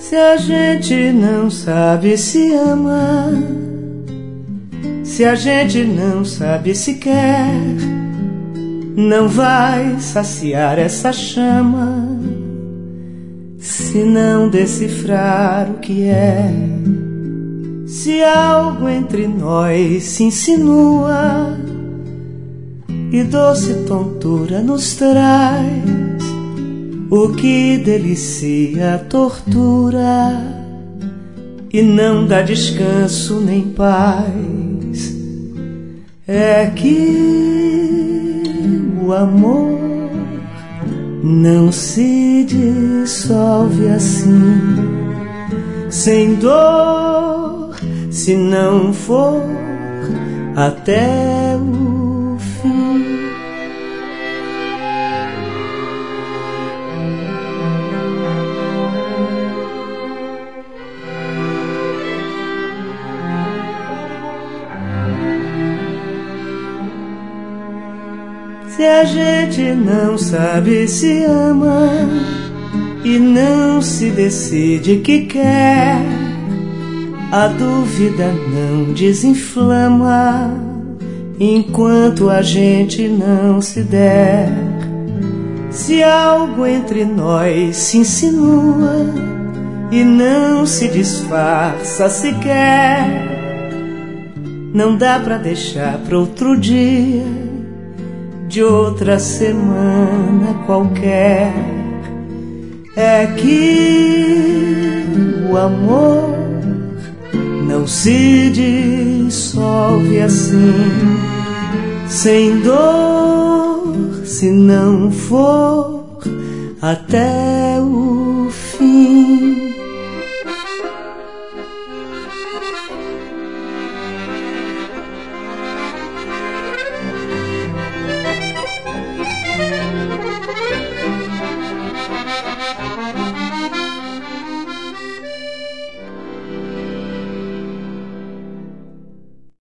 Se a gente não sabe se ama, se a gente não sabe se quer, não vai saciar essa chama se não decifrar o que é. Se algo entre nós se insinua e doce tontura nos traz, o que delicia a tortura e não dá descanso nem paz, é que o amor não se dissolve assim, sem dor, se não for até o fim. Se a gente não sabe se ama e não se decide que quer, a dúvida não desinflama enquanto a gente não se der. Se algo entre nós se insinua e não se disfarça sequer, não dá pra deixar pra outro dia de outra semana qualquer, é que o amor não se dissolve assim, sem dor, se não for até o